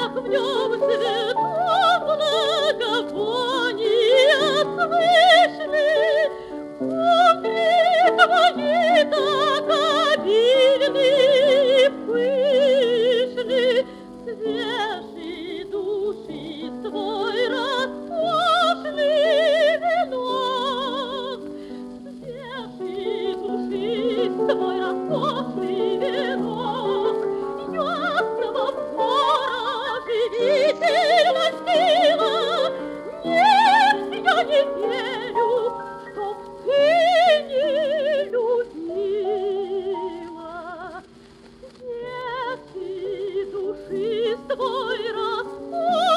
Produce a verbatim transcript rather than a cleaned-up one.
как в нем цветов благовония слышны. Кудри твои так обильны и пышны, свежий душиствой роскошный венок, свежий душиствой роскошный венок, ясного взора живитель Васила. Нет, я не верю, чтоб ты не любила. Свежий душиствой роскошный